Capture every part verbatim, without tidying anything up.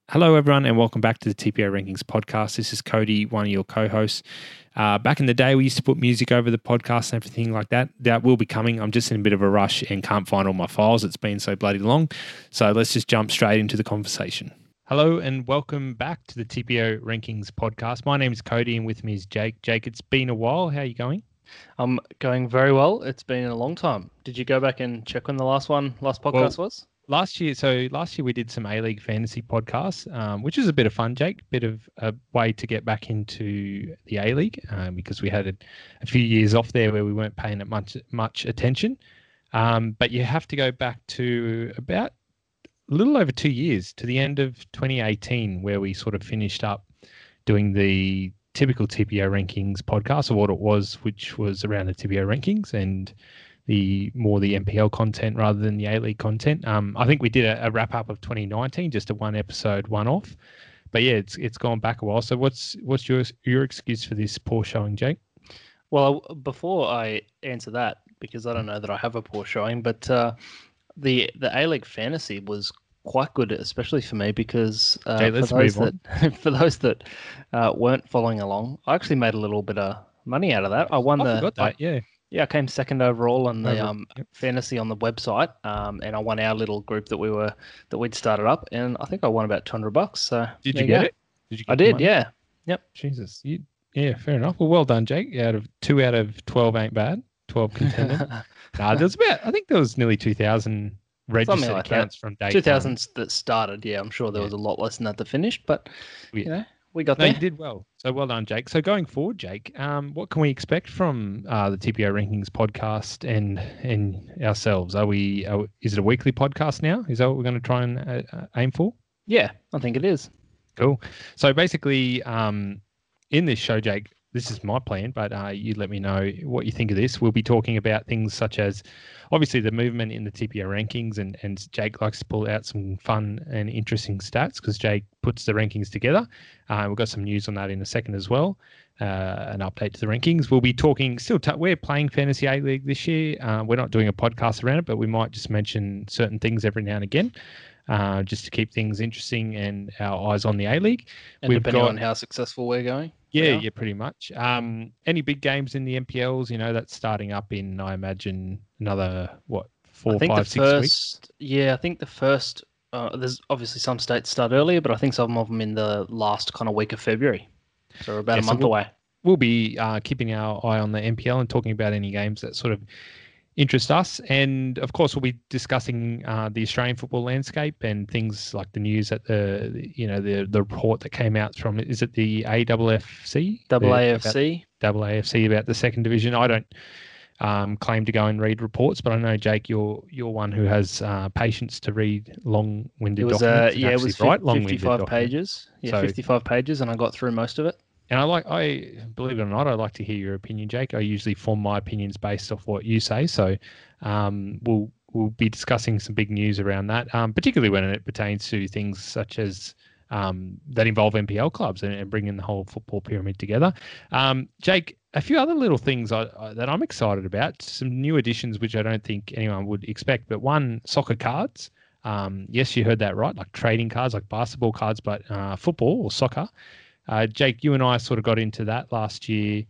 Hello, everyone, and welcome back to the T P O Rankings podcast. This is Cody, one of your co-hosts. Uh, back in the day, we used to put music over the podcast and everything like that. That will be coming. I'm just in a bit of a rush and can't find all my files. It's been so bloody long. So let's just jump straight into the conversation. Hello, and welcome back to the T P O Rankings podcast. My name is Cody, and with me is Jake. Jake, it's been a while. How are you going? I'm going very well. It's been a long time. Did you go back and check when the last one, last podcast Well, was? Last year, so last year we did some A-League fantasy podcasts, um, which was a bit of fun, Jake. Bit of a way to get back into the A-League um, because we had a, a few years off there where we weren't paying it much much attention. Um, but you have to go back to about a little over two years to the end of twenty eighteen, where we sort of finished up doing the typical T P O rankings podcast, or what it was, which was around the T P O rankings and the more the N P L content rather than the A-League content. Um, I think we did a, a wrap up of twenty nineteen, just a one episode, one off. But yeah, it's it's gone back a while. So what's what's your your excuse for this poor showing, Jake? Well, before I answer that, because I don't know that I have a poor showing, but uh, the the A-League fantasy was quite good, especially for me, because uh, Okay, for let's those move that for those that uh, weren't following along, I actually made a little bit of money out of that. I won I the forgot that. I- Yeah. Yeah, I came second overall on the Overall, um, yep. fantasy on the website, um, and I won our little group that we were that we'd started up, and I think I won about two hundred bucks. So Did there you get go. it? Did you? Get I the did, money? yeah. Yep. Jesus. You, yeah, fair enough. Well, well done, Jake. Out of two out of twelve ain't bad. Twelve contenders. Nah, there's about. I think there was nearly two thousand registered like accounts from day two thousand that started. Yeah, I'm sure there Yeah. was a lot less than that that finished, but Yeah. you know, we got No, there. you did well. So well done, Jake. So going forward, Jake, um, what can we expect from uh, the T P O Rankings podcast and and ourselves? Are we? Are, is it a weekly podcast now? Is that what we're going to try and uh, uh, aim for? Yeah, I think it is. Cool. So basically, um, in this show, Jake, this is my plan, but uh, you let me know what you think of this. We'll be talking about things such as, obviously, the movement in the T P O rankings, and, and Jake likes to pull out some fun and interesting stats because Jake puts the rankings together. Uh, we've got some news on that in a second as well, uh, an update to the rankings. We'll be talking, still, t- we're playing Fantasy A-League this year. Uh, we're not doing a podcast around it, but we might just mention certain things every now and again. Uh, just to keep things interesting and our eyes on the A-League. And We've depending got- on how successful we're going. Yeah, we are. yeah, pretty much. Um, any big games in the N P Ls? You know, that's starting up in, I imagine, another what four, I think five, the six first, weeks. Yeah, I think the first. Uh, there's obviously some states start earlier, but I think some of them in the last kind of week of February. So we're about Yeah, a so month we'll- away. We'll be uh, keeping our eye on the N P L and talking about any games that sort of interest us, and of course we'll be discussing uh, the Australian football landscape and things like the news at the you know the the report that came out from, is it the A F F C? Double The- A F C. Double A F C about the second division. I don't um, claim to go and read reports, but I know, Jake, you're you're one who has uh, patience to read long-winded It was uh, documents. and yeah, it actually was fif- write long-winded fifty-five documents. pages. Yeah, So- fifty-five pages, and I got through most of it. And I like, I believe it or not, I like to hear your opinion, Jake. I usually form my opinions based off what you say. So um, we'll we'll be discussing some big news around that, um, particularly when it pertains to things such as um, that involve N P L clubs and, and bringing the whole football pyramid together. Um, Jake, a few other little things I, I, that I'm excited about, some new additions which I don't think anyone would expect. But one, soccer cards. Um, yes, you heard that right, like trading cards, like basketball cards, but uh, football or soccer. Uh, Jake, you and I sort of got into that last year,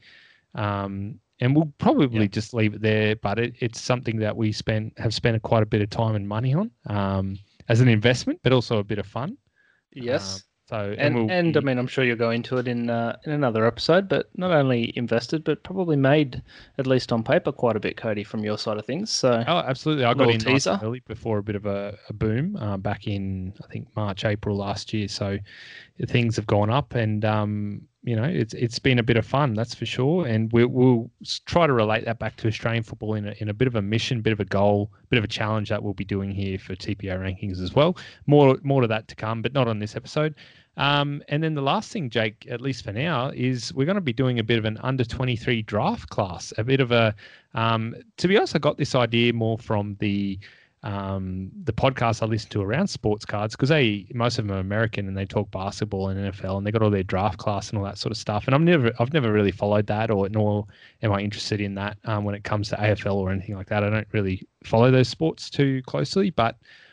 um, and we'll probably Yeah. just leave it there. But it, it's something that we spent have spent quite a bit of time and money on um, as an investment, but also a bit of fun. Yes. Um, so And we'll and, be- I mean, I'm sure you'll go into it in uh, in another episode, but not only invested, but probably made, at least on paper, quite a bit, Cody, from your side of things. So oh, absolutely. I got little in nice and teaser. early before a bit of a, a boom uh, back in, I think, March, April last year. So things have gone up, and um, you know, it's it's been a bit of fun, that's for sure. And we, we'll s- try to relate that back to Australian football in a, in a bit of a mission, bit of a goal, bit of a challenge that we'll be doing here for T P O rankings as well. More more to that to come, but not on this episode. Um, and then the last thing, Jake, at least for now, is we're going to be doing a bit of an under twenty-three draft class, a bit of a, um, to be honest, I got this idea more from the um, the podcasts I listen to around sports cards, because they most of them are American and they talk basketball and N F L and they got all their draft class and all that sort of stuff. And I've never I've never really followed that, or nor am I interested in that um, when it comes to A F L or anything like that. I don't really follow those sports too closely, but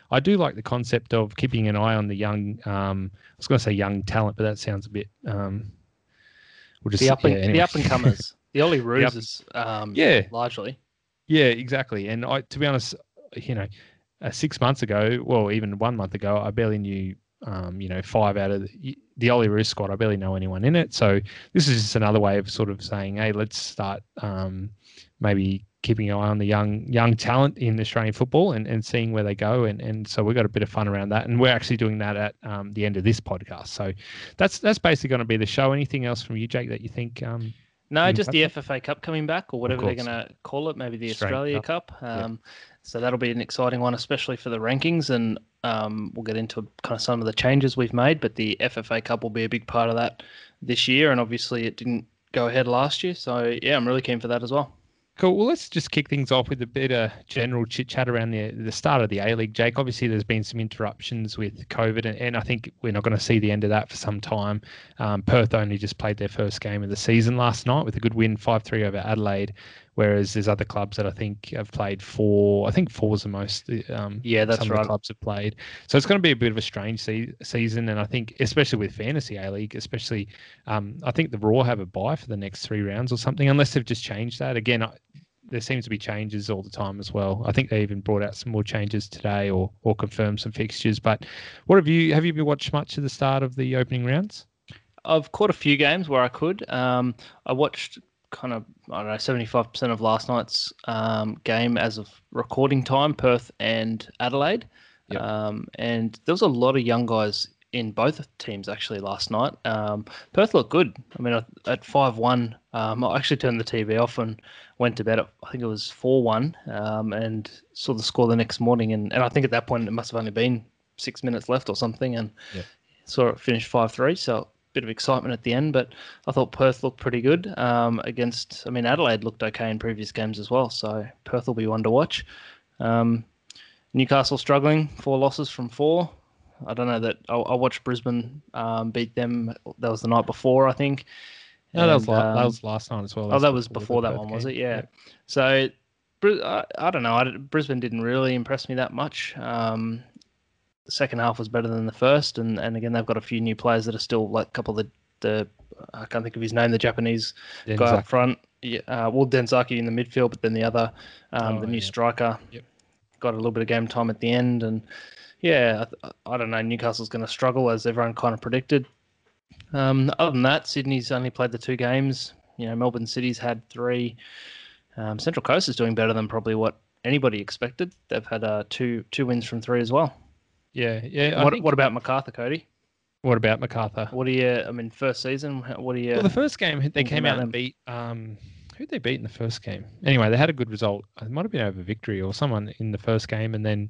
I do like the concept of keeping an eye on the young. Um, I was going to say young talent, but that sounds a bit. Um, we'll just The up and yeah, anyway. the up and comers, the Ollie Yep. Roos, um, Yeah. largely. Yeah, exactly. And I, to be honest, you know, uh, six months ago, well, even one month ago, I barely knew, um, you know, five out of the, the Ollie Roos squad. I barely know anyone in it. So this is just another way of sort of saying, hey, let's start um, maybe keeping an eye on the young young talent in Australian football and, and seeing where they go. And, and so we've got a bit of fun around that. And we're actually doing that at um, the end of this podcast. So that's that's basically going to be the show. Anything else from you, Jake, that you think? Um, No, you just can the touch F F A Cup coming back, or whatever they're course. going to call it, maybe the Australian Australia Cup. Cup. Um, So that'll be an exciting one, especially for the rankings, and um, we'll get into kind of some of the changes we've made. But the F F A Cup will be a big part of that this year, and obviously it didn't go ahead last year. So yeah, I'm really keen for that as well. Cool. Well, let's just kick things off with a bit of general chit chat around the the start of the A League. Jake, obviously there's been some interruptions with COVID, and, and I think we're not going to see the end of that for some time. Um, Perth only just played their first game of the season last night with a good win, five three over Adelaide, whereas there's other clubs that I think have played four. I think four is the most. Um, Yeah, that's some right. of the clubs have played. So it's going to be a bit of a strange se- season, and I think especially with Fantasy A League, especially um, I think the Raw have a bye for the next three rounds or something, unless they've just changed that again. I, there seems to be changes all the time as well. I think they even brought out some more changes today, or or confirmed some fixtures. But what have you have you been watched much of the start of the opening rounds? I've caught a few games where I could. Um, I watched kind of I don't know seventy-five percent of last night's um, game as of recording time, Perth and Adelaide. Yep. Um, and there was a lot of young guys in both teams actually last night. Um, Perth looked good. I mean, at five one, um, I actually turned the T V off and went to bed at, I think it was four one, um, and saw the score the next morning. And, and I think at that point it must have only been six minutes left or something, and yeah. saw it finish five three. So a bit of excitement at the end, but I thought Perth looked pretty good um, against, I mean, Adelaide looked okay in previous games as well. So Perth will be one to watch. Um, Newcastle struggling, four losses from four. I don't know that I, I watched Brisbane um, beat them. That was the night before, I think. No, that was And, la- that um, was last night as well. Oh, That's that was the before that Perth one, was game. it? Yeah. Yeah. So, Bri- I, I don't know. I, Brisbane didn't really impress me that much. Um, the second half was better than the first, and, and again they've got a few new players that are still like a couple of the, the I can't think of his name, the Japanese Denzaki. guy up front. Yeah, uh, well, Denzaki in the midfield, but then the other, um, Oh, the new yeah. striker, Yep. got a little bit of game time at the end, and yeah, I, I don't know. Newcastle's going to struggle as everyone kind of predicted. Um, other than that, Sydney's only played the two games. You know, Melbourne City's had three. Um, Central Coast is doing better than probably what anybody expected. They've had uh, two two wins from three as well. Yeah, yeah. I What think- what about MacArthur, Cody? What about MacArthur? What do you? I mean, first season. What do you? Well, the first game they thinking came about out and them? beat. Um, who'd they beat in the first game? Anyway, they had a good result. It might have been over Victory or someone in the first game, and then,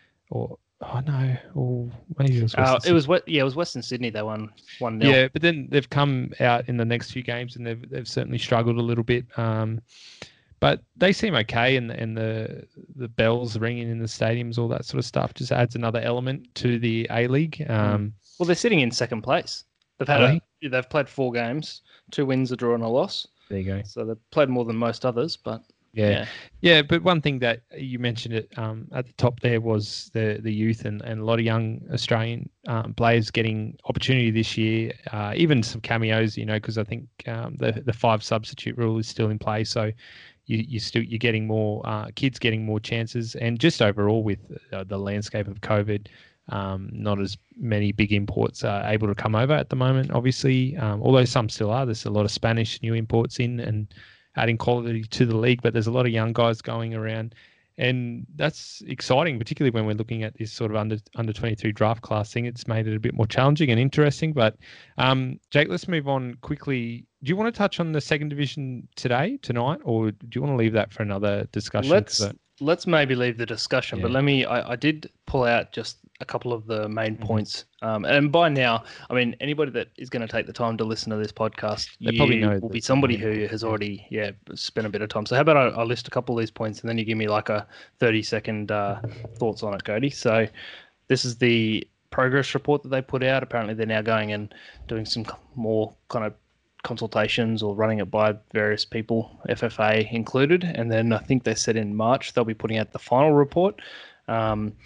or oh no, or maybe it was. Uh, Western it was what? Yeah, it was Western Sydney. They won one nil. Yeah, but then they've come out in the next few games and they've they've certainly struggled a little bit. Um, but they seem okay, and and the the bells ringing in the stadiums, all that sort of stuff, just adds another element to the A League. Um, Well, they're sitting in second place. They've had Are a, they've played four games, two wins, a draw, and a loss. there you go. So they've played more than most others. But Yeah. yeah, Yeah, but one thing that you mentioned it um, at the top there was the the youth and, and a lot of young Australian um, players getting opportunity this year, uh, even some cameos, you know, because I think um, the the five substitute rule is still in play, so you you still you're getting more uh, kids getting more chances, and just overall with uh, the landscape of COVID. Um, not as many big imports are able to come over at the moment, obviously, um, although some still are. There's a lot of Spanish new imports in and adding quality to the league, but there's a lot of young guys going around, and that's exciting, particularly when we're looking at this sort of under under twenty-three draft class thing. It's made it a bit more challenging and interesting. But um, Jake, let's move on quickly. Do you want to touch on the second division today, tonight, or do you want to leave that for another discussion? let's 'Cause, uh, let's maybe leave the discussion. But Yeah. let me. I, I did pull out just a couple of the main Mhm. points. Um, and by now, I mean anybody that is going to take the time to listen to this podcast, They you probably know will the- be the somebody main who points, has yeah. already yeah spent a bit of time. So how about I, I list a couple of these points and then you give me like a thirty second uh, thoughts on it, Cody. So this is the progress report that they put out. Apparently, they're now going and doing some more kind of consultations or running it by various people, F F A included. And then I think they said in March they'll be putting out the final report. Um,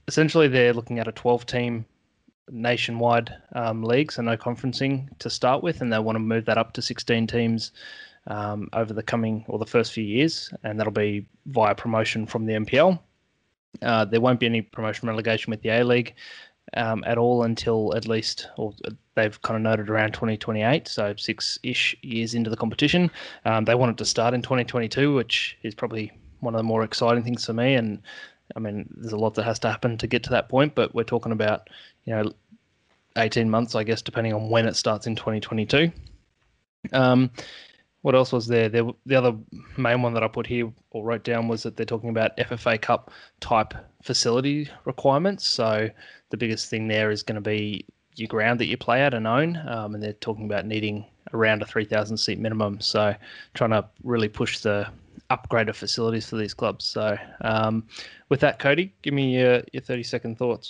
essentially they're looking at a twelve-team nationwide um, league, so no conferencing to start with, and they want to move that up to sixteen teams um, over the coming or the first few years, and that'll be via promotion from the N P L. Uh, there won't be any promotion relegation with the A-League um, at all until at least, or they've kind of noted around twenty twenty-eight, so six-ish years into the competition. Um, they want it to start in twenty twenty-two, which is probably one of the more exciting things for me. And I mean, there's a lot that has to happen to get to that point, but we're talking about, you know, eighteen months, I guess, depending on when it starts in twenty twenty-two. Um, what else was there? there? The other main one that I put here or wrote down was that they're talking about F F A Cup type facility requirements. So the biggest thing there is going to be your ground that you play at and own, um, and they're talking about needing around a three thousand seat minimum. So trying to really push the upgrade of facilities for these clubs. So um, with that, Cody, give me your, your thirty second thoughts.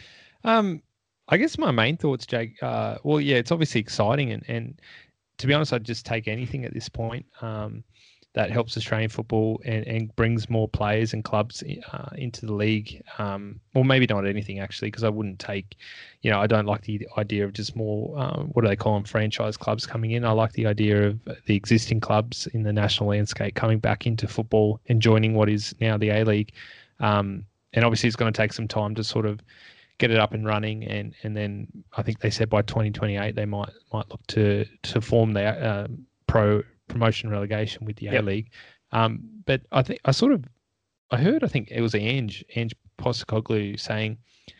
Um, I guess my main thoughts, Jake, uh, well, yeah, it's obviously exciting. And, and to be honest, I'd just take anything at this point um, that helps Australian football and, and brings more players and clubs uh, into the league. Um, or maybe not anything, actually, because I wouldn't take, you know, I don't like the idea of just more, um, what do they call them, franchise clubs coming in. I like the idea of the existing clubs in the national landscape coming back into football and joining what is now the A-League. Um, and obviously it's going to take some time to sort of get it up and running, and and then I think they said by twenty twenty-eight they might might look to to form their uh, pro promotion relegation with the yep. A-League. Um, but I think I sort of I heard I think it was Ange Ange Postecoglou saying,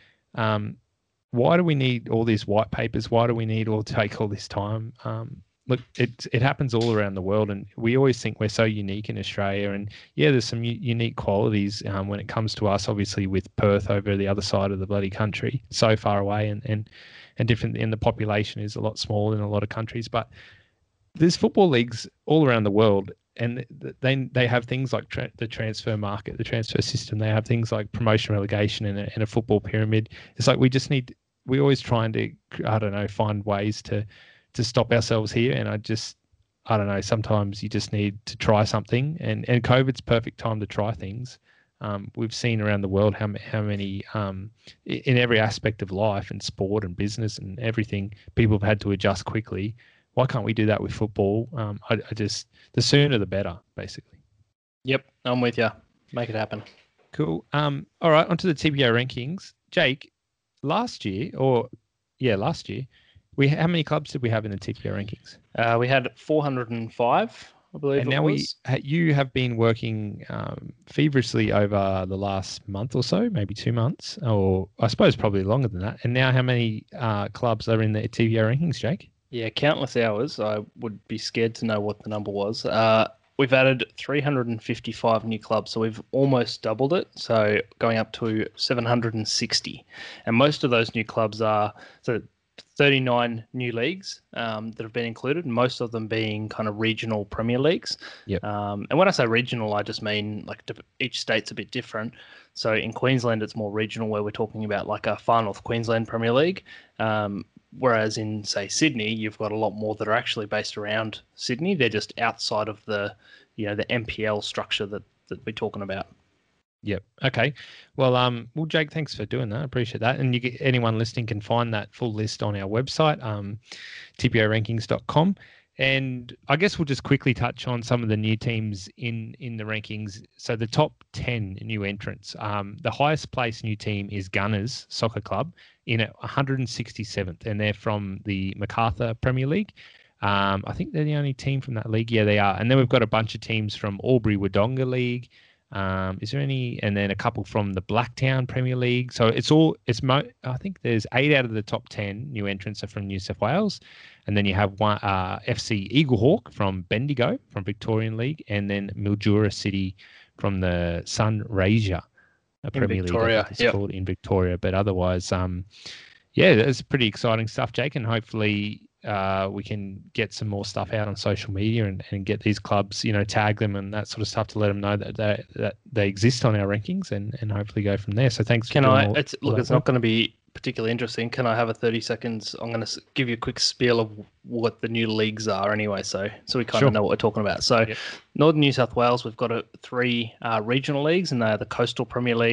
um, why do we need all these white papers? Why do we need all take all this time? Um, look, it it happens all around the world, and we always think we're so unique in Australia. And yeah, there's some u- unique qualities um, when it comes to us. Obviously, with Perth over the other side of the bloody country, so far away, and and and different. And the population is a lot smaller in a lot of countries. But there's football leagues all around the world, and they they have things like tra- the transfer market, the transfer system. They have things like promotion, relegation, and a, and a football pyramid. It's like we just need. We're always trying to, I don't know, find ways to. to stop ourselves here. And I just, I don't know, sometimes you just need to try something, and, and COVID's perfect time to try things. Um, we've seen around the world how, how many, um, in every aspect of life and sport and business and everything, people have had to adjust quickly. Why can't we do that with football? Um, I, I just, the sooner the better, basically. Yep, I'm with you. Make it happen. Cool. Um, all right, onto the T B O rankings. Jake, last year, or yeah, last year, We how many clubs did we have in the T P O rankings? Uh, we had four hundred five, I believe. And it now was. we you have been working um, feverishly over the last month or so, maybe two months, or I suppose probably longer than that. And now, how many uh, clubs are in the T P O rankings, Jake? Yeah, countless hours. I would be scared to know what the number was. Uh, we've added three hundred fifty-five new clubs, so we've almost doubled it. So going up to seven hundred sixty, and most of those new clubs are so. thirty-nine new leagues um, that have been included, most of them being kind of regional Premier Leagues. Yep. Um, and when I say regional, I just mean like each state's a bit different. So in Queensland, it's more regional, where we're talking about like a Far North Queensland Premier League. Um, whereas in, say, Sydney, you've got a lot more that are actually based around Sydney. They're just outside of the, you know, the M P L structure that, that we're talking about. Yep. Okay. Well, um, well, Jake, thanks for doing that. I appreciate that. And you get, anyone listening can find that full list on our website, um, T P O rankings dot com. And I guess we'll just quickly touch on some of the new teams in, in the rankings. So the top ten new entrants. Um, the highest placed new team is Gunners Soccer Club in at one hundred sixty-seventh, and they're from the MacArthur Premier League. Um, I think they're the only team from that league. Yeah, they are. And then we've got a bunch of teams from Albury Wodonga League. Um, is there any, and then a couple from the Blacktown Premier League. So it's all, it's mo, I think there's eight out of the top ten new entrants are from New South Wales. And then you have one, uh, F C Eaglehawk from Bendigo from Victorian League. And then Mildura City from the Sunraysia Premier Victoria, League. It's yep. called in Victoria. But otherwise, um, yeah, it's pretty exciting stuff, Jake. And hopefully, Uh, we can get some more stuff out on social media and, and get these clubs, you know, tag them and that sort of stuff to let them know that they, that they exist on our rankings, and, and hopefully go from there. So thanks. Can for I? all, It's, all look, it's work. not going to be particularly interesting. Can I have a thirty seconds? I'm going to give you a quick spiel of what the new leagues are anyway, so so we kind Sure. of know what we're talking about. So Yep. Northern New South Wales, we've got a, three uh, regional leagues, and they are the Coastal Premier League,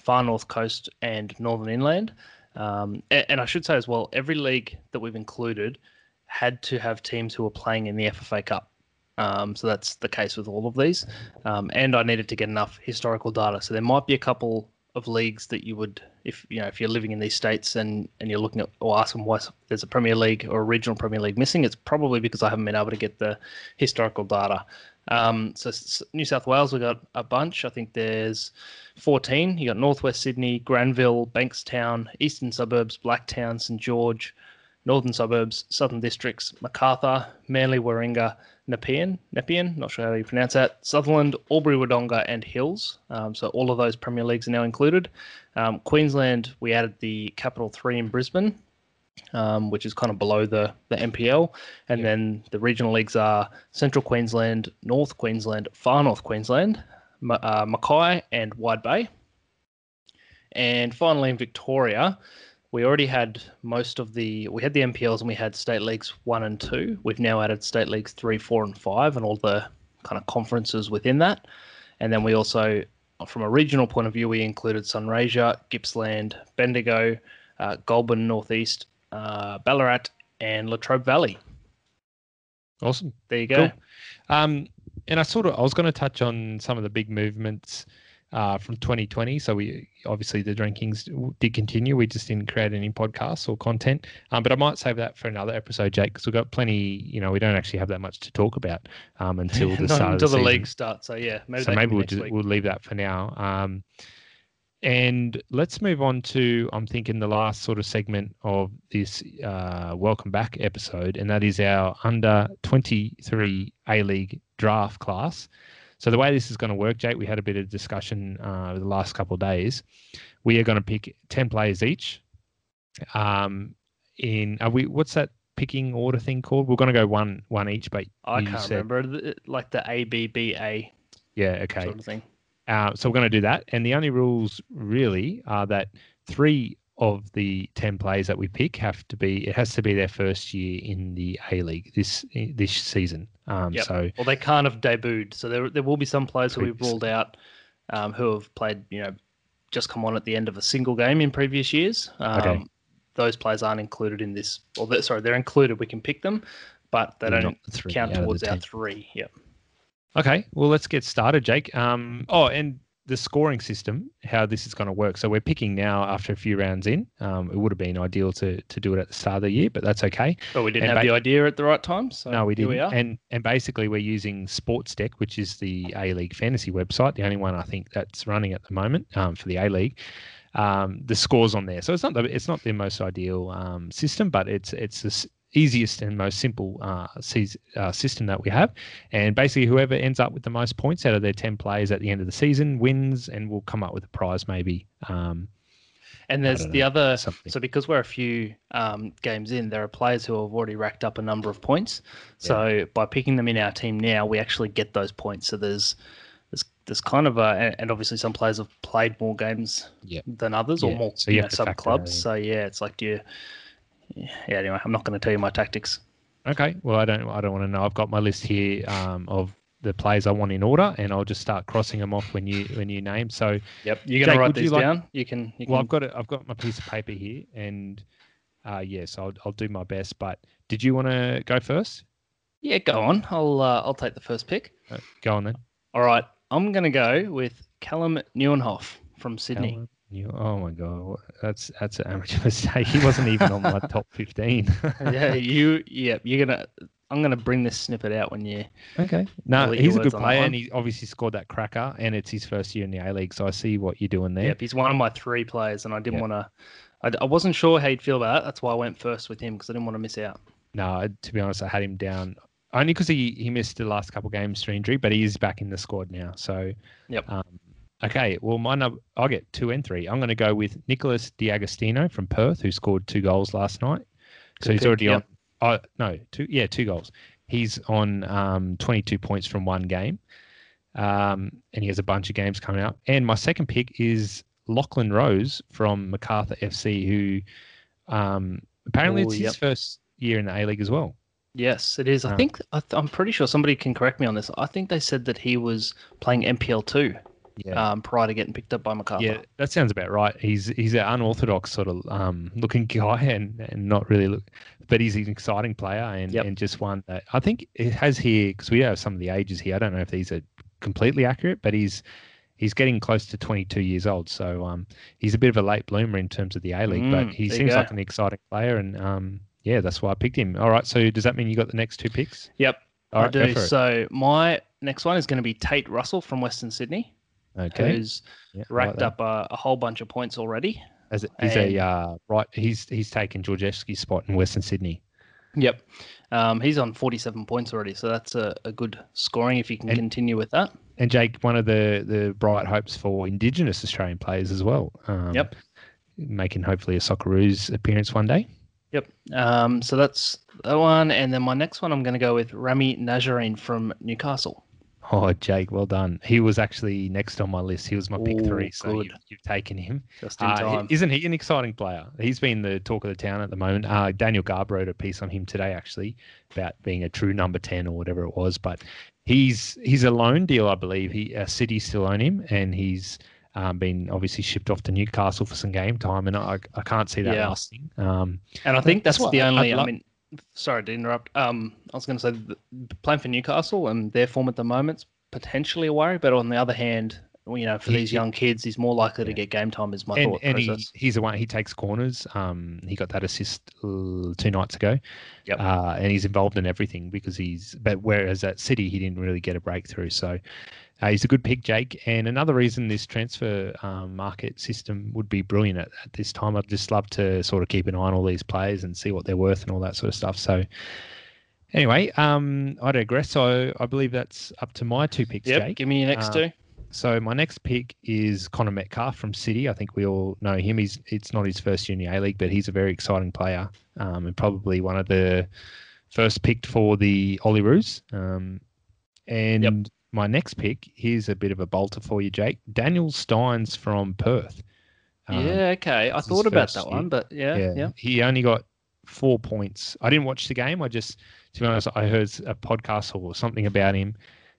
Far North Coast and Northern Inland. Um, and, and I should say as well, every league that we've included had to have teams who were playing in the F F A Cup. Um, so that's the case with all of these. Um, and I needed to get enough historical data. So there might be a couple of leagues that you would, if you know, if you're living in these states and, and you're looking at or asking why there's a Premier League or a regional Premier League missing, it's probably because I haven't been able to get the historical data. Um, so New South Wales, we got a bunch. I think there's fourteen. You got Northwest Sydney, Granville, Bankstown, Eastern Suburbs, Blacktown, St George, Northern Suburbs, Southern Districts, Macarthur, Manly, Warringah, Nepean, Nepean, not sure how you pronounce that, Sutherland, Albury, Wodonga, and Hills. Um, so all of those Premier Leagues are now included. Um, Queensland, we added the Capital Three in Brisbane, um, which is kind of below the, the M P L. And yeah. then the regional leagues are Central Queensland, North Queensland, Far North Queensland, uh, Mackay, and Wide Bay. And finally in Victoria, we already had most of the, we had the M P Ls and we had state leagues one and two. We've now added state leagues three, four, and five, and all the kind of conferences within that. And then we also, from a regional point of view, we included Sunraysia, Gippsland, Bendigo, uh, Goulburn Northeast, uh, Ballarat, and Latrobe Valley. Awesome. There you go. Cool. Um, and I sort of, I was going to touch on some of the big movements Uh, from twenty twenty. So we obviously the rankings did continue. We just didn't create any podcasts or content. Um, but I might save that for another episode, Jake, because we've got plenty. You know, we don't actually have that much to talk about um, until the Not start until of the, the season. league starts. So yeah, maybe so that maybe can we'll be just, next we'll leave that for now. Um, and let's move on to I'm thinking the last sort of segment of this uh, welcome back episode, and that is our under twenty-three A League draft class. So the way this is going to work, Jake, we had a bit of discussion uh, over the last couple of days. We are going to pick ten players each. Um, in are we? What's that picking order thing called? We're going to go one one each, but I can't said, remember, like the A B B A. Yeah, okay. Sort of thing. Uh, so we're going to do that, and the only rules really are that three of the ten players that we pick have to be. It has to be their first year in the A League this this season. Um, yep. So well, they can't have debuted. So there there will be some players who we've ruled out um, who have played, you know, just come on at the end of a single game in previous years. Um, okay. Those players aren't included in this. Or they're, sorry, they're included. We can pick them, but they don't the count towards our three. Yep. Okay. Well, let's get started, Jake. Um. Oh, and the scoring system, how this is going to work. So we're picking now after a few rounds in. Um, it would have been ideal to to do it at the start of the year, but that's okay. But we didn't and have ba- the idea at the right time. So no, we didn't. We and and basically we're using Sports Deck, which is the A League fantasy website, the only one I think that's running at the moment um, for the A League. Um, the scores on there. So it's not the it's not the most ideal um, system, but it's it's the easiest and most simple uh, season, uh, system that we have. And basically whoever ends up with the most points out of their ten players at the end of the season wins, and we'll come up with a prize maybe. Um, and there's the know, other, something. So because we're a few um, games in, there are players who have already racked up a number of points. So yeah. by picking them in our team now, we actually get those points. So there's there's, there's kind of a, and obviously some players have played more games yeah. than others yeah. or more so you you have know, to sub clubs. So yeah, it's like, do you, yeah, anyway, I'm not going to tell you my tactics. Okay. Well, I don't I don't want to know. I've got my list here um, of the players I want in order, and I'll just start crossing them off when you when you name. So yep, you're going to write these you down. Like, you can. You well, can... I've got it. I've got my piece of paper here, and uh, yes, I'll I'll do my best. But did you want to go first? Yeah, go on. I'll uh, I'll take the first pick. Uh, go on then. All right, I'm going to go with Callum Nieuwenhof from Sydney. Callum. You, oh my god, that's that's an amateur mistake. He wasn't even on my top fifteen. yeah, you. Yeah, you're gonna. I'm gonna bring this snippet out when you. Okay. No, really he's a good player, and he obviously scored that cracker, and it's his first year in the A League. So I see what you're doing there. Yep, he's one of my three players, and I didn't yep. want to. I, I wasn't sure how you'd feel about it. That's why I went first with him because I didn't want to miss out. No, to be honest, I had him down only because he he missed the last couple of games through injury, but he is back in the squad now. So. Yep. Um, Okay, well, my number, I'll get two and three. I'm going to go with Nicholas D'Agostino from Perth, who scored two goals last night. Good so he's pick, already yep. on. Oh no, two. Yeah, two goals. He's on um, twenty-two points from one game, um, and he has a bunch of games coming up. And my second pick is Lachlan Rose from Macarthur F C, who um, apparently Ooh, it's yep. his first year in the A League as well. Yes, it is. I Um, think I th- I'm pretty sure somebody can correct me on this. I think they said that he was playing M P L two. Yeah. um, prior to getting picked up by MacArthur. Yeah, that sounds about right. He's he's an unorthodox sort of um, looking guy, and, and not really look, but he's an exciting player, and, Yep. and just one that I think it has here, because we have some of the ages here. I don't know if these are completely accurate, but he's he's getting close to twenty-two years old, so um, he's a bit of a late bloomer in terms of the A League, Mm, but he there you seems go. like an exciting player, and um, yeah, that's why I picked him. All right, so does that mean you got the next two picks? Yep, All I right, go do. for it. So my next one is going to be Tate Russell from Western Sydney, Okay, who's yeah, I like racked that. up a, a whole bunch of points already. As a, he's and- a uh, right. He's he's taken Georgievski's spot in Western Sydney. Yep. Um, he's on forty-seven points already, so that's a, a good scoring if you can And- continue with that. And Jake, one of the, the bright hopes for Indigenous Australian players as well. Um, Yep. Making hopefully a Socceroos appearance one day. Yep. Um, so that's that one. And then my next one, I'm going to go with Rami Najarine from Newcastle. Oh, Jake, well done. He was actually next on my list. He was my pick Ooh, three, so good. you, you've taken him. Just in Uh, time. he- isn't he an exciting player? He's been the talk of the town at the moment. Uh, Daniel Garb wrote a piece on him today, actually, about being a true number ten or whatever it was. But he's he's a loan deal, I believe. He uh, City still own him, and he's um, been obviously shipped off to Newcastle for some game time, and I, I can't see that Yeah. lasting. Um, And I think That's that's, what the I'd only. I love- mean, sorry to interrupt. Um, I was going to say the, playing for Newcastle and their form at the moment's potentially a worry, but on the other hand, well, you know, for He- these he- young kids, he's more likely to Yeah. get game time. Is my and thought and he, process. he's the one. He takes corners. Um, he got that assist uh, two nights ago. Yep. Uh, and he's involved in everything because he's. But whereas at City, he didn't really get a breakthrough. So uh, he's a good pick, Jake. And another reason this transfer um, market system would be brilliant at, at this time. I'd just love to sort of keep an eye on all these players and see what they're worth and all that sort of stuff. So. Anyway, um, I digress. So I believe that's up to my two picks, Yep. Jake. Give me your next Uh, two. So my next pick is Connor Metcalf from City. I think we all know him. He's it's not his first year in the A League, but he's a very exciting player, um, and probably one of the first picked for the Olyroos. Um, and Yep. my next pick, here's a bit of a bolter for you, Jake. Daniel Steins from Perth. Um, Yeah. Okay. I this is thought about first that year. one, but yeah. Yeah. yeah, he only got four points. I didn't watch the game. I just, to be honest, I heard a podcast or something about him,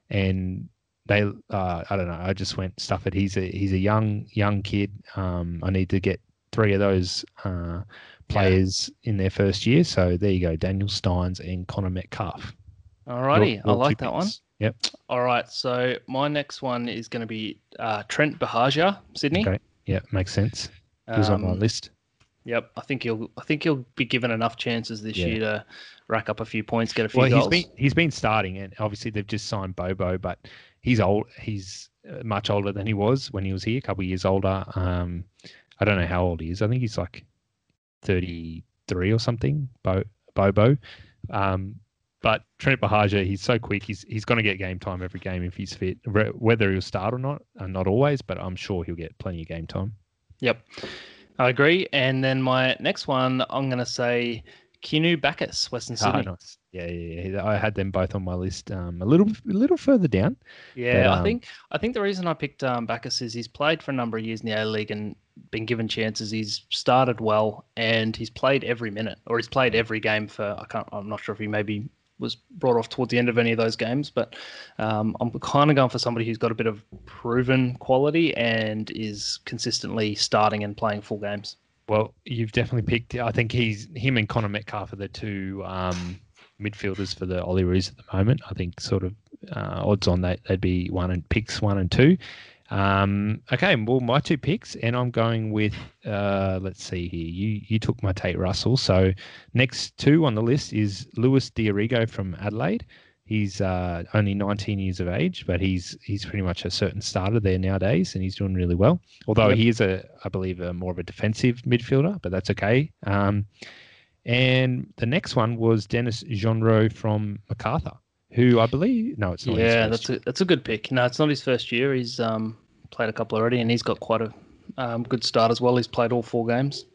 and they, uh, I don't know. I just went stuff it. He's a he's a young young kid. Um, I need to get three of those uh, players in their first year. So there you go, Daniel Steins and Connor Metcalf. Alrighty. Your- I your like two that one. picks. Yep. All right. So my next one is going to be uh, Trent Bahagia, Sydney. Okay. Yeah, makes sense. He was on my Um, list. Yep, I think he'll. I think he'll be given enough chances this Yeah. year to rack up a few points, get a few Well, goals. he's been he's been starting, and obviously they've just signed Bobo, but he's old. He's uh, much older than he was when he was here, a couple of years older. Um, I don't know how old he is. I think he's like thirty-three or something. Bo, Bobo, um, but Trent Bahagia, he's so quick. He's he's going to get game time every game if he's fit. Re- Whether he'll start or not, uh, not always, but I'm sure he'll get plenty of game time. Yep, I agree. And then my next one, I'm going to say Kinu Bacchus, Western Ah, Sydney. nice. Yeah, yeah, yeah. I had them both on my list. Um, a little, a little further down. Yeah, But, I um, think I think the reason I picked um, Bacchus is he's played for a number of years in the A League and been given chances. He's started well and he's played every minute, or he's played every game for. I can't. I'm not sure if he maybe was brought off towards the end of any of those games, but um, I'm kind of going for somebody who's got a bit of proven quality and is consistently starting and playing full games. Well, you've definitely picked. I think he's him and Connor Metcalf are the two um, midfielders for the Olyroos at the moment. I think sort of uh, odds on that they'd be one and picks one and two. Um, okay, well, my two picks, and I'm going with. Uh, let's see here. You you took my Tate Russell. So next two on the list is Lewis Diarigo from Adelaide. He's uh, only nineteen years of age, but he's he's pretty much a certain starter there nowadays, and he's doing really well. Although Yep. he is a, I believe, a more of a defensive midfielder, but that's okay. Um, and the next one was Dennis Jonro from MacArthur, who I believe, no, it's not. his Yeah, first that's year. a that's a good pick. No, it's not his first year. He's um, played a couple already, and he's got quite a um, good start as well. He's played all four games.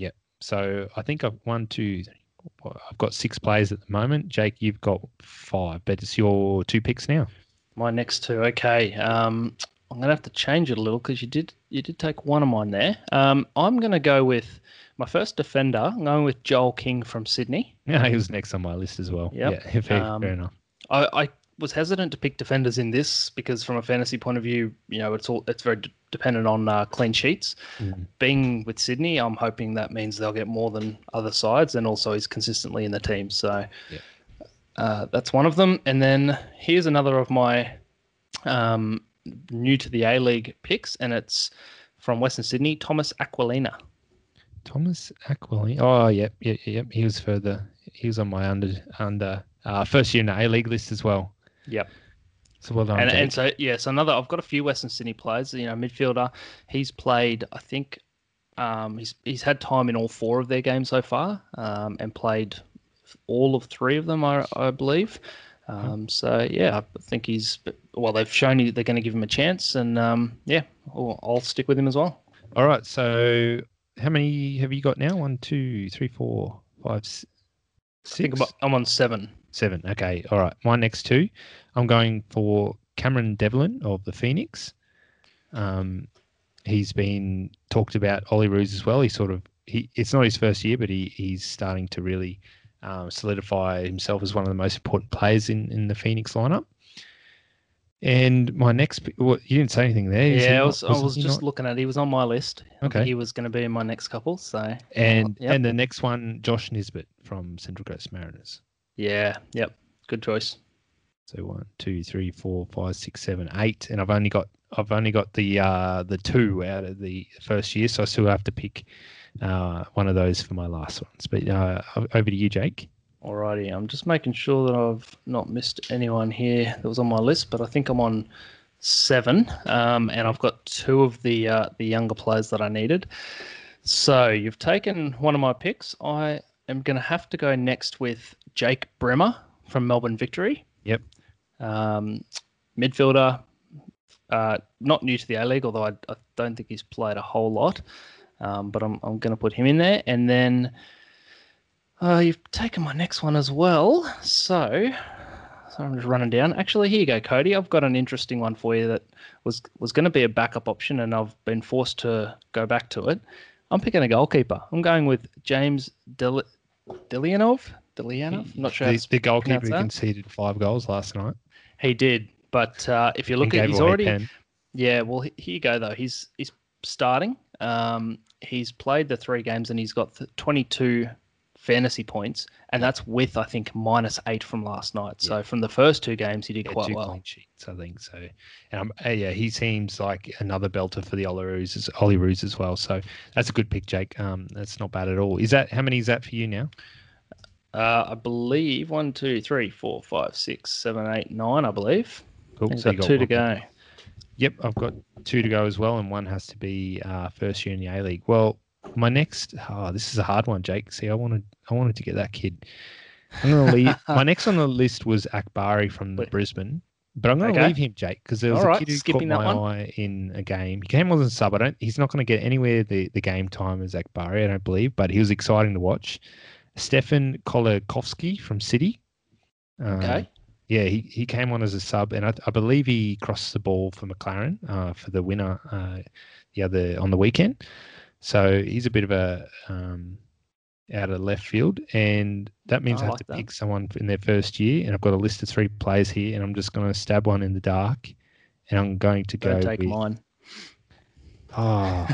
So I think I've one, two, three, four, I've got six players at the moment. Jake, you've got five, but it's your two picks now. My next two, okay. Um, I'm gonna have to change it a little because you did you did take one of mine there. Um, I'm gonna go with my first defender. I'm going with Joel King from Sydney. Yeah, he was next on my list as well. Yep. Yeah, fair, Um, fair enough. I, I was hesitant to pick defenders in this because from a fantasy point of view, you know, it's all it's very d- dependent on uh, clean sheets. Mm. Being with Sydney, I'm hoping that means they'll get more than other sides, and also he's consistently in the team. So Yeah. uh, that's one of them. And then here's another of my um, new to the A-League picks, and it's from Western Sydney, Thomas Aquilina. Thomas Aquilini. Oh, yep, yep, yep. He was further. He was on my under under uh, first year in the A League list as well. Yep. So well done, And, Jake. and so yeah, so another. I've got a few Western Sydney players. You know, midfielder. He's played. I think um, he's he's had time in all four of their games so far, um, and played all of three of them, I, I believe. Um, so yeah, I think he's well. They've shown he, they're going to give him a chance, and um, yeah, I'll, I'll stick with him as well. All right. So how many have you got now? One, two, three, four, five, s- I think six, I'm, I'm on seven. seven. Okay. All right. My next two, I'm going for Cameron Devlin of the Phoenix. Um, he's been talked about Ollie Roos as well. He sort of he. It's not his first year, but he he's starting to really um, solidify himself as one of the most important players in, in the Phoenix lineup. And my next, well, you didn't say anything there. Is he Yeah, I not- was I wasn't was he just not? looking at it. He was on my list. I Okay. think he was going to be in my next couple. So And Yep. and the next one, Josh Nisbet from Central Coast Mariners. yeah, yep, good choice. So one, two, three, four, five, six, seven, eight, and I've only got I've only got the uh, the two out of the first year, so I still have to pick uh, one of those for my last ones. But uh, over to you, Jake. Alrighty, I'm just making sure that I've not missed anyone here that was on my list, but I think I'm on seven, um, and I've got two of the uh, the younger players that I needed. So you've taken one of my picks. I am going to have to go next with Jake Bremer from Melbourne Victory. Yep. Um, midfielder, uh, not new to the A League, although I, I don't think he's played a whole lot, um, but I'm I'm going to put him in there, and then. Uh, you've taken my next one as well. So, so I'm just running down. Actually, here you go, Cody. I've got an interesting one for you that was was going to be a backup option, and I've been forced to go back to it. I'm picking a goalkeeper. I'm going with James Del- Delianov. Delianov? I'm not sure. how The, to the goalkeeper who pronounce that. conceded five goals last night. He did, but uh, if you And look at, gave he's away already. pen. Yeah, well, he- here you go though. He's he's starting. Um, he's played the three games, and he's got th- twenty-two fantasy points, and that's with I think minus eight from last night. So from the first two games, he did Yeah, quite two well. clean sheets, I think so. And um, uh, yeah, he seems like another belter for the Ollie Roos, Ollie Roos as well. So that's a good pick, Jake. Um, that's not bad at all. Is that how many is that for you now? Uh, I believe one, two, three, four, five, six, seven, eight, nine. I believe. Cool. I've So you got got two to one. go. Yep, I've got two to go as well, and one has to be uh, first year in the A League. Well, my next, oh, this is a hard one, Jake. See, I wanted, I wanted to get that kid. I'm gonna leave. My next on the list was Akbari from Wait. Brisbane, but I'm gonna Okay. leave him, Jake, because there was All a right, kid who skipping caught that my one. eye in a game. He came on as a sub. I don't. He's not going to get anywhere the the game time as Akbari, I don't believe, but he was exciting to watch. Stefan Kolakovsky from City. Um, Okay. Yeah, he, he came on as a sub, and I, I believe he crossed the ball for McLaren uh, for the winner uh, the other on the weekend. So he's a bit of a um, out of left field, and that means I I have like to that. pick someone in their first year. And I've got a list of three players here, and I'm just going to stab one in the dark, and I'm going to Don't go take with mine. oh,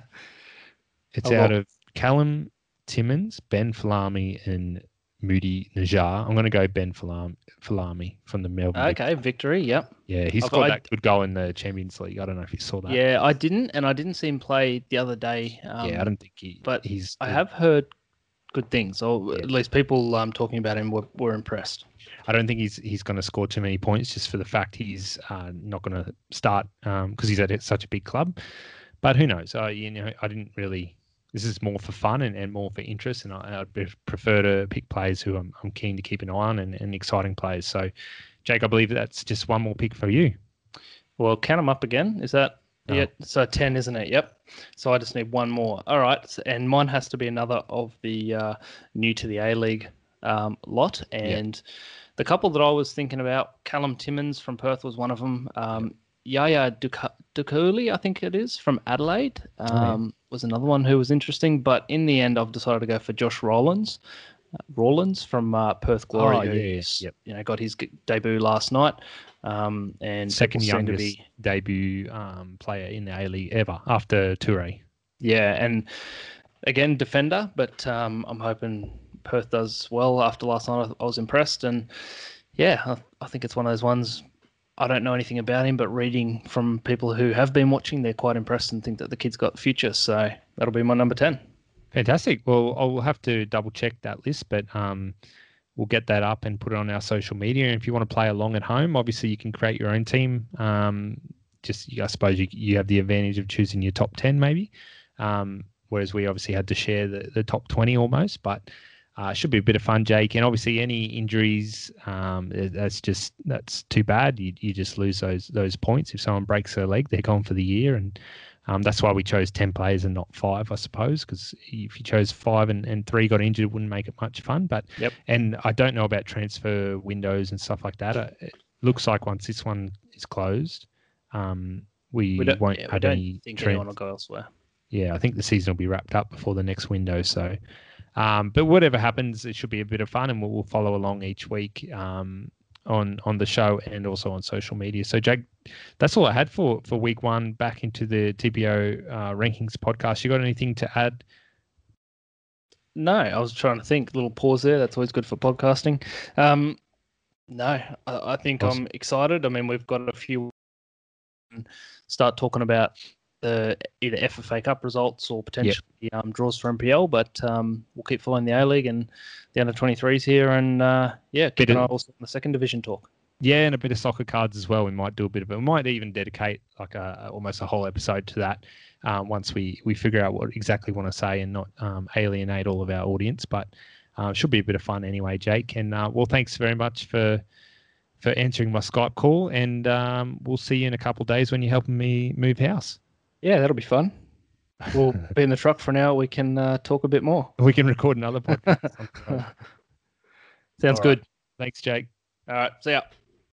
it's Oh, out well. of Callum Timmins, Ben Falami, and Moody Najar. I'm going to go Ben Falami, Falami from the Melbourne. Okay, victory. Yep. Yeah, he's I've got got- that good goal in the Champions League. I don't know if you saw that. Yeah, I didn't, and I didn't see him play the other day. Um, yeah, I don't think he. but he's. I have heard good things, or Yeah. at least people um, talking about him were, were impressed. I don't think he's he's going to score too many points just for the fact he's uh, not going to start because um, he's at such a big club. But who knows? I you know I didn't really. This is more for fun and, and more for interest, and I, I'd be- prefer to pick players who I'm, I'm keen to keep an eye on and, and exciting players. So, Jake, I believe that's just one more pick for you. Well, count them up again. Is that No. it? So ten, isn't it? Yep. So I just need one more. All right. So- And mine has to be another of the uh, new to the A League um, lot. And the couple that I was thinking about, Callum Timmins from Perth was one of them. Um, Yaya Duka- Dukuli, I think it is, from Adelaide, um, Oh, yeah. was another one who was interesting. But in the end, I've decided to go for Josh Rowlands Rawlins from uh, Perth Glory, Oh, who yeah, yep. you know got his debut last night, um, and Second people seem to youngest be debut um, player in the A-League ever after Toure. yeah, and again defender, but um, I'm hoping Perth does well. After last night, I, I was impressed, and yeah, I, I think it's one of those ones. I don't know anything about him, but reading from people who have been watching, they're quite impressed and think that the kid's got the future. So that'll be my number ten. Fantastic. Well, I'll have to double check that list, but um, we'll get that up and put it on our social media. And if you want to play along at home, obviously you can create your own team. Um, just, I suppose you, you have the advantage of choosing your top ten maybe, um, whereas we obviously had to share the, the top twenty almost, but uh, it should be a bit of fun, Jake. And obviously any injuries, um, that's just, that's too bad. You, you just lose those, those points. If someone breaks their leg, they're gone for the year. And Um, that's why we chose ten players and not five, I suppose, because if you chose five and, and three got injured, it wouldn't make it much fun. But yep. And I don't know about transfer windows and stuff like that. It looks like once this one is closed, um, we, we don't, won't yeah, we have don't any. think trans- anyone will go elsewhere. Yeah, I think the season will be wrapped up before the next window. So, um, but whatever happens, it should be a bit of fun, and we'll, we'll follow along each week. Um, on on the show and also on social media. So, Jake, that's all I had for, for week one back into the T P O uh, rankings podcast. You got anything to add? No, I was trying to think. A little pause there. That's always good for podcasting. Um, no, I, I think awesome. I'm excited. I mean, we've got a few. Start talking about the either F F A Cup results or potentially yep. um, draws for M P L, but um, we'll keep following the A-League and the under twenty-threes here, and uh, yeah, keep an eye also on the second division talk. Yeah, and a bit of soccer cards as well. We might do a bit of it. We might even dedicate like a almost a whole episode to that um, once we, we figure out what exactly want to say and not um, alienate all of our audience. But uh, should be a bit of fun anyway, Jake. And uh, well, thanks very much for for answering my Skype call, and um, we'll see you in a couple of days when you're helping me move house. Yeah, that'll be fun. We'll be in the truck for now. We can uh, talk a bit more. We can record another podcast. Sounds All good. Right. Thanks, Jake. All right. See ya.